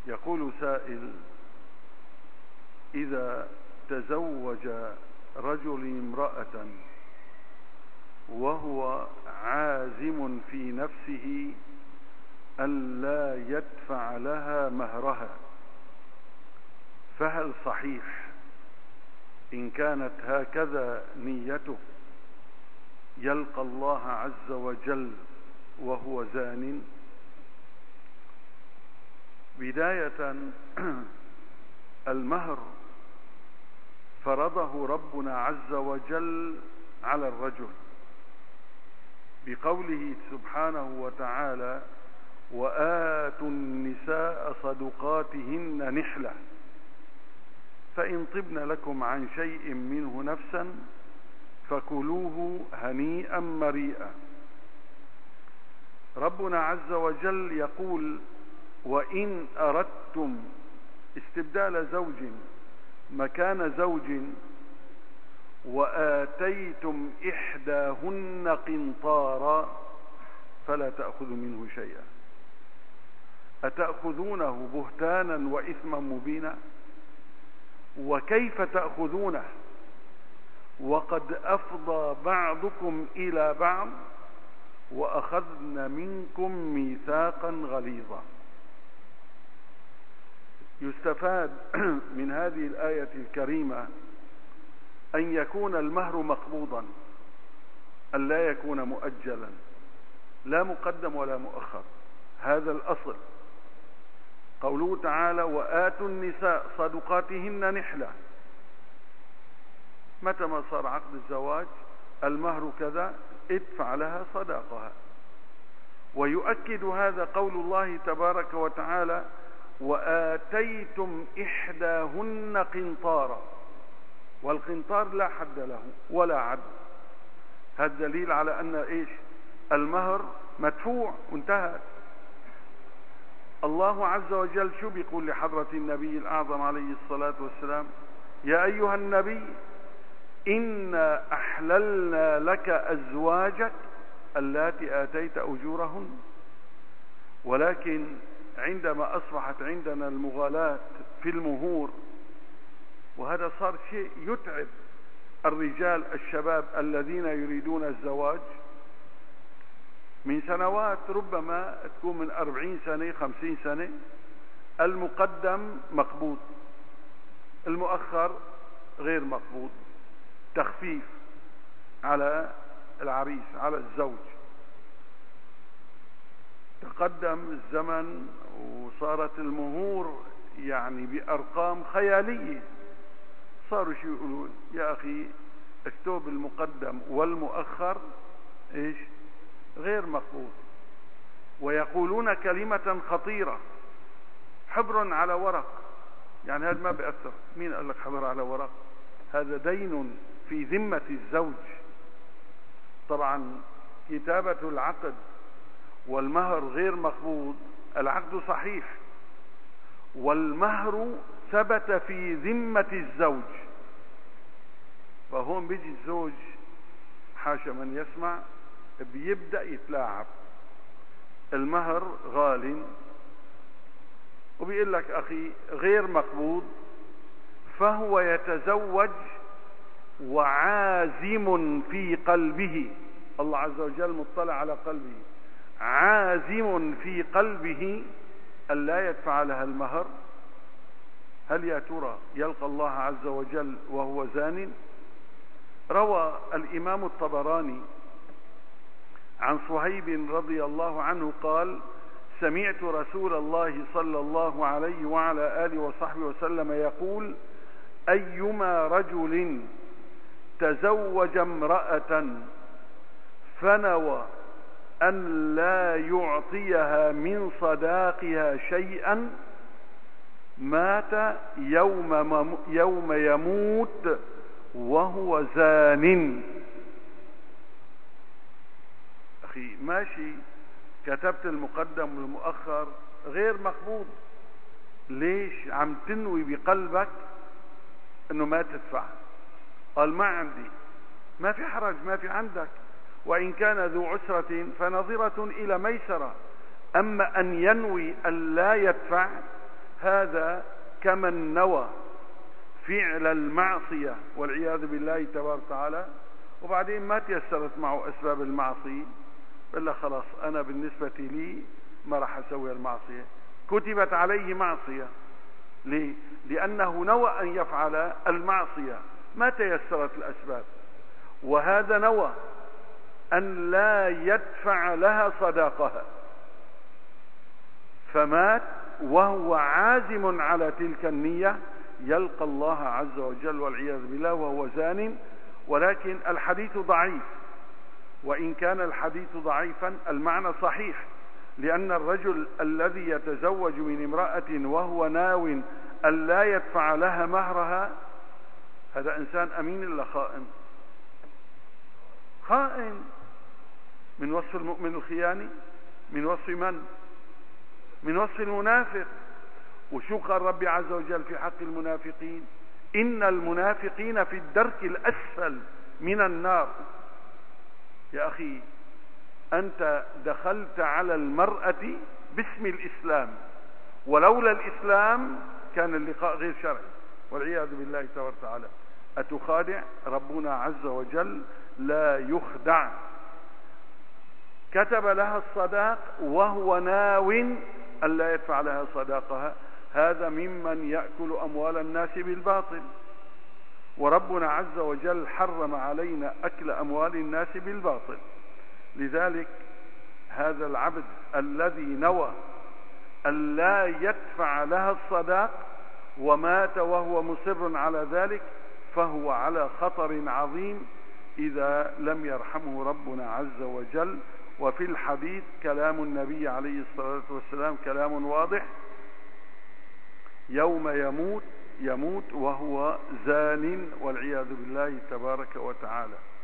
يقول سائل: إذا تزوج رجل امرأة وهو عازم في نفسه ألا يدفع لها مهرها، فهل صحيح إن كانت هكذا نيته يلقى الله عز وجل وهو زان؟ بداية، المهر فرضه ربنا عز وجل على الرجل بقوله سبحانه وتعالى: وآتوا النساء صدقاتهن نحلة فإن طبن لكم عن شيء منه نفسا فكلوه هنيئا مريئا. ربنا عز وجل يقول: وإن أردتم استبدال زوج مكان زوج وآتيتم إحداهن قنطارا فلا تأخذوا منه شيئا أتأخذونه بهتانا وإثما مبينا؟ وكيف تأخذونه وقد أفضى بعضكم إلى بعض وأخذن منكم ميثاقا غليظا. يستفاد من هذه الآية الكريمة أن يكون المهر مقبوضا، أن لا يكون مؤجلا، لا مقدم ولا مؤخر. هذا الأصل. قوله تعالى: وآتوا النساء صدقاتهن نحلة. متى ما صار عقد الزواج المهر كذا، ادفع لها صداقها. ويؤكد هذا قول الله تبارك وتعالى: وآتيتم إحداهن قنطارا. والقنطار لا حد له ولا عد. هذا دليل على أن إيش؟ المهر مدفوع وانتهى. الله عز وجل شو بيقول لحضرة النبي الأعظم عليه الصلاة والسلام؟ يا أيها النبي إنا أحللنا لك أزواجك اللاتي آتيت أجورهن. ولكن عندما أصبحت عندنا المغالاة في المهور، وهذا صار شيء يتعب الرجال الشباب الذين يريدون الزواج من سنوات، ربما تكون من 40 سنة 50 سنة، المقدم مقبوض، المؤخر غير مقبوض، تخفيف على العريس على الزوج. تقدم الزمن وصارت المهور يعني بأرقام خيالية. صاروا شو يقولون؟ يا أخي اكتب المقدم والمؤخر إيش؟ غير مقبول. ويقولون كلمة خطيرة: حبر على ورق. يعني هذا ما بيأثر. مين قال لك حبر على ورق؟ هذا دين في ذمة الزوج. طبعا كتابة العقد والمهر غير مقبول، العقد صحيح والمهر ثبت في ذمة الزوج. فهون بيجي الزوج حاشا من يسمع بيبدأ يتلاعب. المهر غال وبيقول لك أخي غير مقبوض، فهو يتزوج وعازم في قلبه، الله عز وجل مطلع على قلبه، عازم في قلبه أن لا يدفع لها المهر. هل يا ترى يلقى الله عز وجل وهو زان؟ روى الإمام الطبراني عن صهيب رضي الله عنه قال: سمعت رسول الله صلى الله عليه وعلى آله وصحبه وسلم يقول: أيما رجل تزوج امرأة فنوى أن لا يعطيها من صداقها شيئا مات يوم يموت وهو زان. أخي ماشي، كتبت المقدم والمؤخر غير مقبول، ليش عم تنوي بقلبك انه ما تدفع؟ قال: ما عندي. ما في حرج، ما في عندك. وإن كان ذو عسرة فنظرة إلى ميسرة. أما أن ينوي أن لا يدفع هذا كمن نوى فعل المعصية والعياذ بالله تبارك وتعالى، وبعدين ما تيسرت معه أسباب المعصية، قال خلاص أنا بالنسبة لي ما راح أسوي المعصية، كتبت عليه معصية. ليه؟ لأنه نوى أن يفعل المعصية، ما تيسرت الأسباب، وهذا نوى أن لا يدفع لها صداقها، فمات وهو عازم على تلك النية، يلقى الله عز وجل والعياذ بالله وهو زان. ولكن الحديث ضعيف، وإن كان الحديث ضعيفا المعنى صحيح، لأن الرجل الذي يتزوج من امرأة وهو ناو أن لا يدفع لها مهرها، هذا إنسان أمين إلا خائن؟ خائن. من وصف المؤمن الخياني؟ من وصف من؟ من وصف المنافق. وشو قال ربي عز وجل في حق المنافقين؟ إن المنافقين في الدرك الأسفل من النار. يا أخي أنت دخلت على المرأة باسم الإسلام، ولولا الإسلام كان اللقاء غير شرعي والعياذ بالله تبارك وتعالى. أتخادع؟ ربنا عز وجل لا يخدع. كتب لها الصداق وهو ناو أن لا يدفع لها صداقها، هذا ممن يأكل أموال الناس بالباطل، وربنا عز وجل حرم علينا أكل أموال الناس بالباطل. لذلك هذا العبد الذي نوى أن لا يدفع لها الصداق ومات وهو مصر على ذلك، فهو على خطر عظيم إذا لم يرحمه ربنا عز وجل. وفي الحديث كلام النبي عليه الصلاة والسلام كلام واضح: يوم يموت وهو زان والعياذ بالله تبارك وتعالى.